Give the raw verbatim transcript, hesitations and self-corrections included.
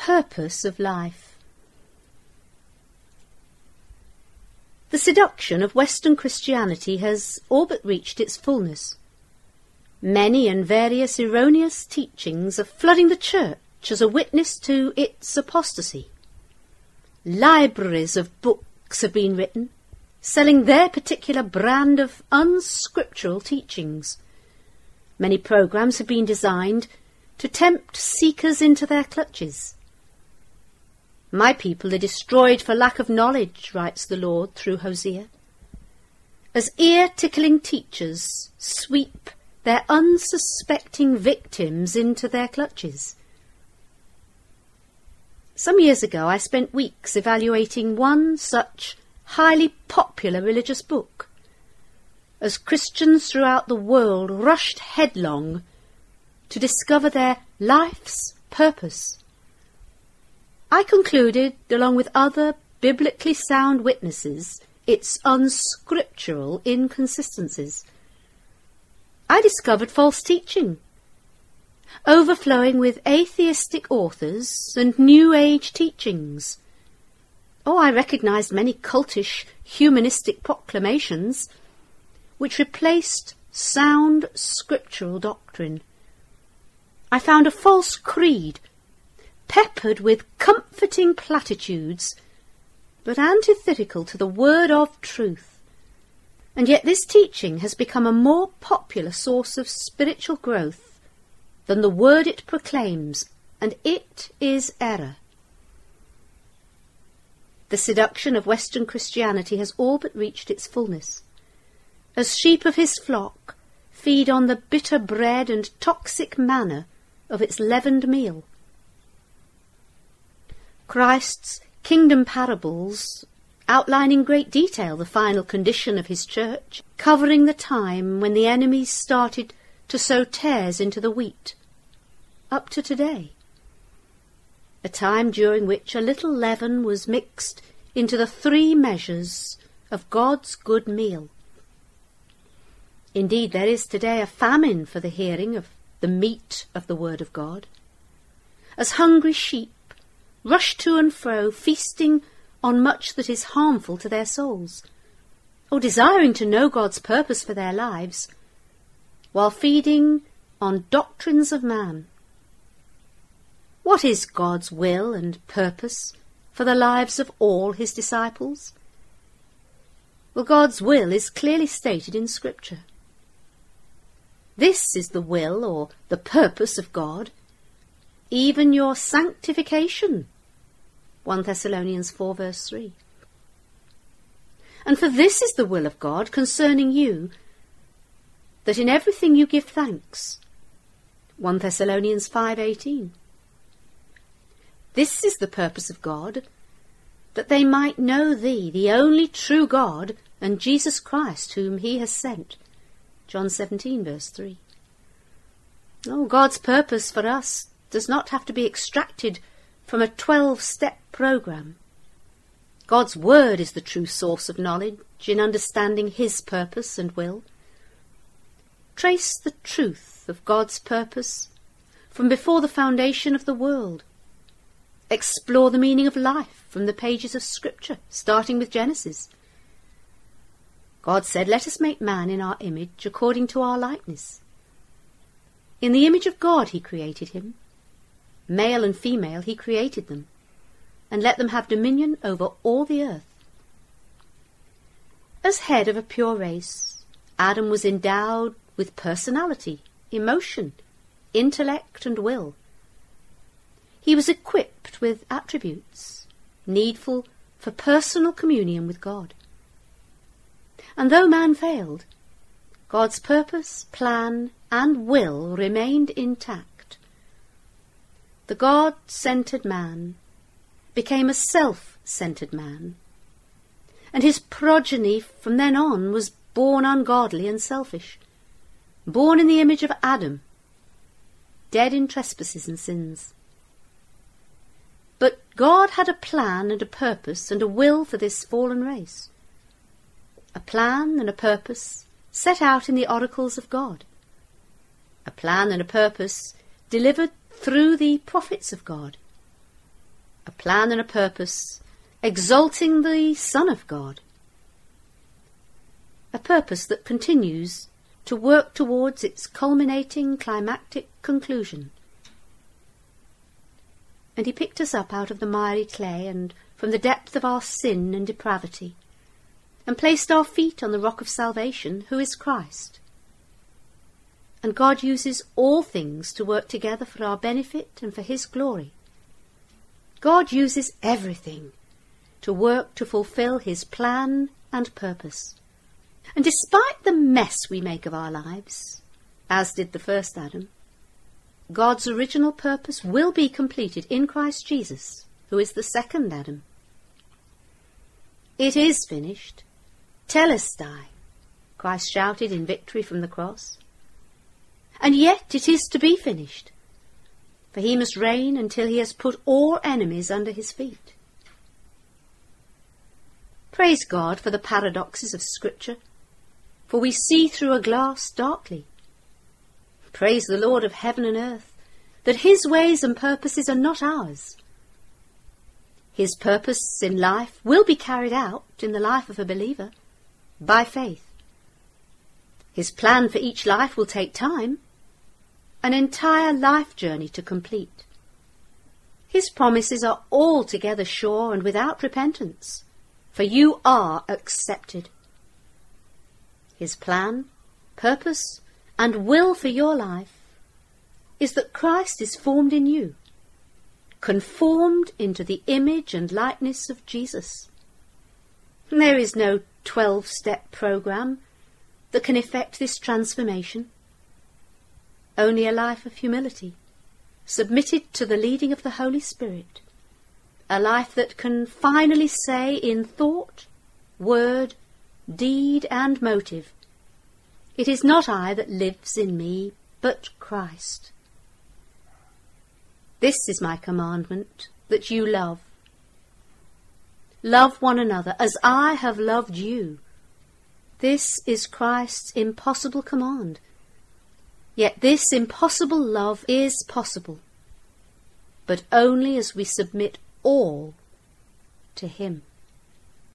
purpose of life. The seduction of Western Christianity has all but reached its fullness. Many and various erroneous teachings are flooding the church as a witness to its apostasy. Libraries of books have been written, selling their particular brand of unscriptural teachings. Many programs have been designed to tempt seekers into their clutches. My people are destroyed for lack of knowledge, writes the Lord through Hosea, as ear-tickling teachers sweep their unsuspecting victims into their clutches. Some years ago I spent weeks evaluating one such highly popular religious book, as Christians throughout the world rushed headlong to discover their life's purpose. I concluded, along with other biblically sound witnesses, its unscriptural inconsistencies. I discovered false teaching, overflowing with atheistic authors and New Age teachings. Oh, I recognised many cultish, humanistic proclamations which replaced sound scriptural doctrine. I found a false creed, peppered with comforting platitudes, but antithetical to the word of truth. And yet this teaching has become a more popular source of spiritual growth than the word it proclaims, and it is error. The seduction of Western Christianity has all but reached its fullness, as sheep of his flock feed on the bitter bread and toxic manna of its leavened meal. Christ's kingdom parables outline in great detail the final condition of his church, covering the time when the enemies started to sow tares into the wheat, up to today, a time during which a little leaven was mixed into the three measures of God's good meal. Indeed, there is today a famine for the hearing of the meat of the word of God, as hungry sheep rush to and fro, feasting on much that is harmful to their souls, or desiring to know God's purpose for their lives, while feeding on doctrines of man. What is God's will and purpose for the lives of all his disciples? Well, God's will is clearly stated in Scripture. This is the will or the purpose of God, even your sanctification, First Thessalonians four verse three. And for this is the will of God concerning you, that in everything you give thanks, First Thessalonians five eighteen. This is the purpose of God, that they might know thee, the only true God, and Jesus Christ, whom he has sent, John seventeen verse three. Oh, God's purpose for us does not have to be extracted from a twelve-step program. God's word is the true source of knowledge in understanding his purpose and will. Trace the truth of God's purpose from before the foundation of the world. Explore the meaning of life from the pages of Scripture, starting with Genesis. God said, "Let us make man in our image, according to our likeness." In the image of God he created him. Male and female he created them, and let them have dominion over all the earth. As head of a pure race, Adam was endowed with personality, emotion, intellect, and will. He was equipped with attributes needful for personal communion with God. And though man failed, God's purpose, plan, and will remained intact. The God-centered man became a self-centered man, and his progeny from then on was born ungodly and selfish, born in the image of Adam, dead in trespasses and sins. But God had a plan and a purpose and a will for this fallen race, a plan and a purpose set out in the oracles of God, a plan and a purpose delivered through the prophets of God, a plan and a purpose, exalting the Son of God. A purpose that continues to work towards its culminating climactic conclusion. And he picked us up out of the miry clay and from the depth of our sin and depravity, and placed our feet on the rock of salvation, who is Christ. And God uses all things to work together for our benefit and for his glory. God uses everything to work to fulfill his plan and purpose. And despite the mess we make of our lives, as did the first Adam, God's original purpose will be completed in Christ Jesus, who is the second Adam. It is finished. Telestai, Christ shouted in victory from the cross. And yet it is to be finished, for he must reign until he has put all enemies under his feet. Praise God for the paradoxes of Scripture, for we see through a glass darkly. Praise the Lord of heaven and earth, that his ways and purposes are not ours. His purpose in life will be carried out in the life of a believer, by faith. His plan for each life will take time, an entire life journey to complete. His promises are altogether sure and without repentance, for you are accepted. His plan, purpose, and will for your life is that Christ is formed in you, conformed into the image and likeness of Jesus. There is no twelve-step program that can effect this transformation. Only a life of humility, submitted to the leading of the Holy Spirit, a life that can finally say in thought, word, deed, and motive, "It is not I that lives in me, but Christ." This is my commandment, that you love. Love one another as I have loved you. This is Christ's impossible command. Yet this impossible love is possible, but only as we submit all to him.